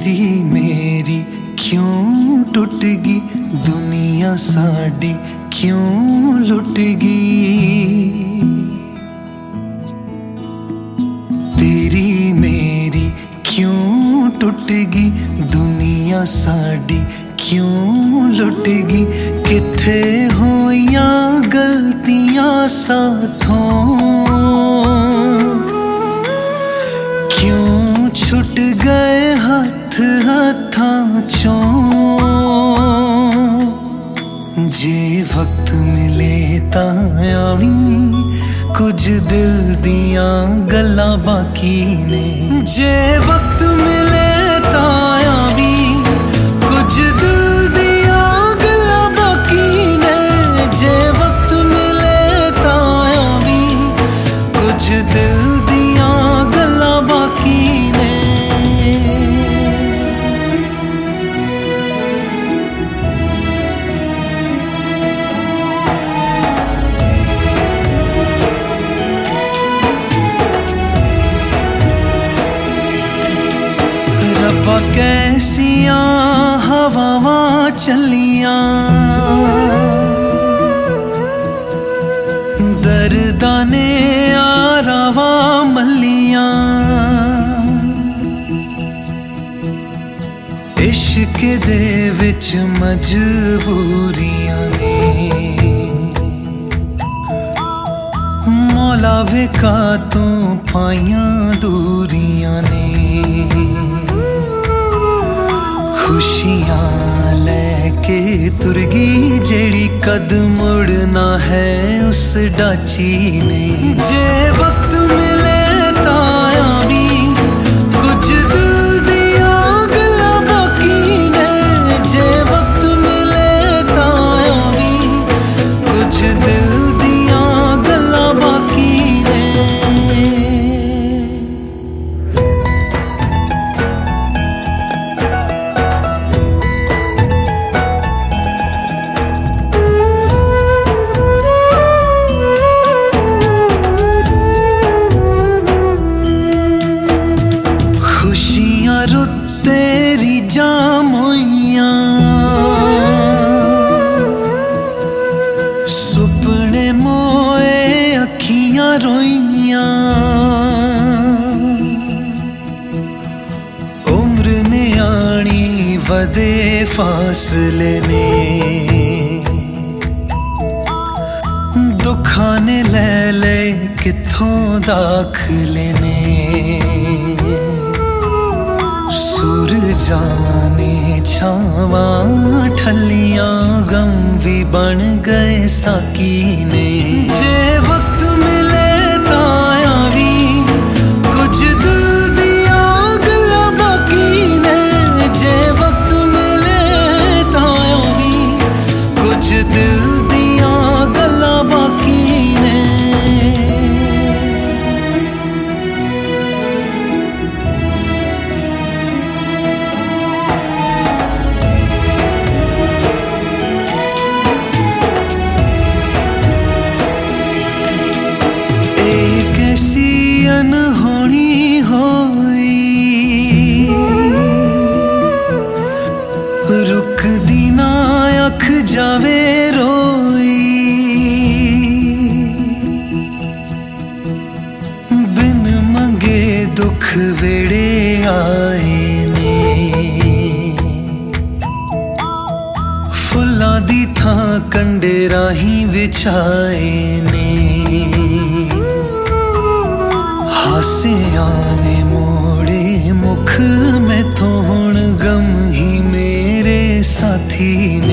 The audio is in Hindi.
तेरी मेरी क्यों टुट गई दुनिया साडी क्यों लुट गई। तेरी मेरी क्यों टुट गई दुनिया साडी क्यों लुट गई। किथे होइयां गलतियां साथों क्यों छुट गए हथ हथां चों। जे वक्त मिले तां आवी कुछ दिल दियां गल्लां बाकी ने। जे वक्त मिले तां आवी कुछ दिल दियां गल्लां बाकी ने। जे वक्त मिले तां आवी कुछ दिल दियां गल्लां बाकी ने। रब्बा कैसियां हवावां चलियां दर्दां ने आरावां मल्लियां। इश्क दे विच मजबूरियां ने मौला वेका तों पाइयां दूरियां ने। खुशियां लेके तुर गई जेड़ी कद मुड़ना है उस डाची ने। जे वक्त मिले तां आवी कुछ दिल दियां गल्लां बाकी ने। जे वक्त मिले तां आवी कुछ दिल दियां गल्लां बाकी ने। रुत तेरी जामोइयां सुपने मोए अखियां रोइयां। उम्र ने आनी वदे फासले ने दुखा ने ले ले किथों दाखले ने। सुर जाने छावां ठल्लियां गम भी बन गए साकी ने। जे वक्त मिले तां आवी कुछ दिल दियां गल्लां बाकी ने। जे वक्त मिले तां आवी कुछ दिल दियां गल्लां बाकी ने। अनहोनी होई रुक दी ना अख जावे रोई। बिन मंगे दुख वेड़े आए ने फुल्लां दी थां कंडे राहीं विछाए ने। हासियां ने मोड़े मुख में थोण गम ही मेरे साथी